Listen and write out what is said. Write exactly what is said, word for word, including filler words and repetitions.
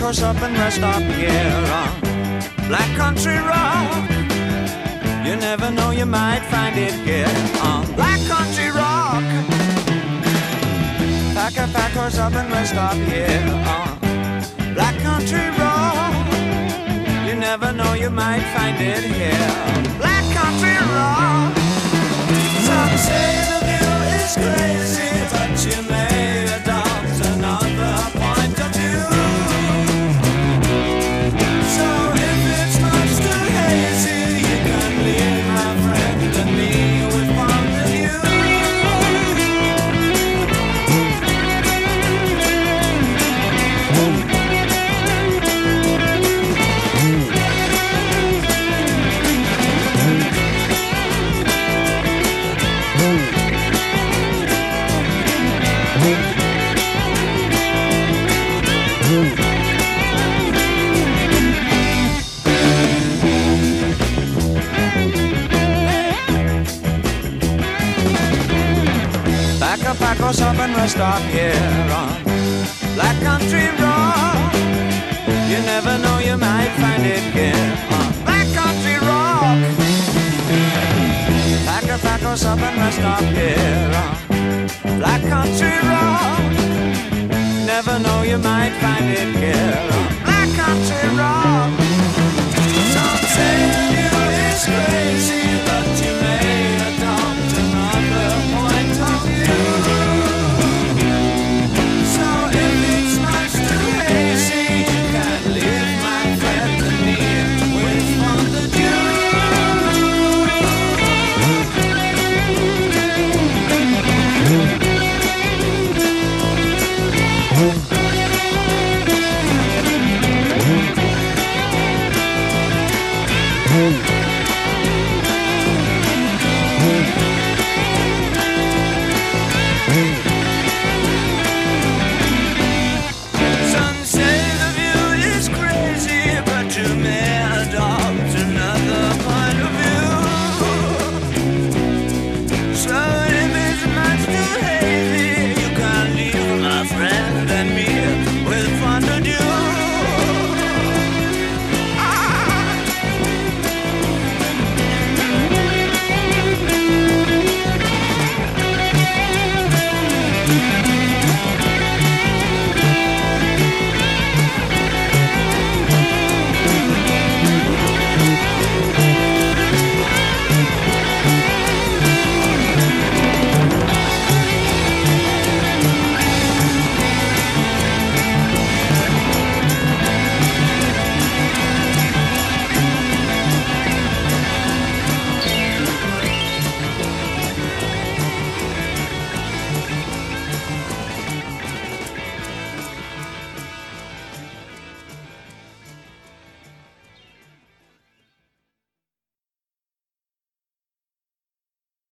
us up and rest up here on Black Country Rock. You never know, you might find it here on Black Country Rock. Pack a pack us up and rest up here on Black Country Rock. You never know, you might find it here Black Country Rock. Some say the view is crazy, but you may adopt another point of view. So if it's much too hazy, you can leave my friend and me with one of you. Pack a pack us up and rest up here on Black Country Rock. You never know, you might find it here on Black Country Rock. Pack a pack us up and rest up here on Black Country Rock. Never know, you might find it here on Black Country Rock. Some say you is crazy, but you may adopt another point of view. So if it's much too hazy, you can leave my friend and me with one of you. Boom.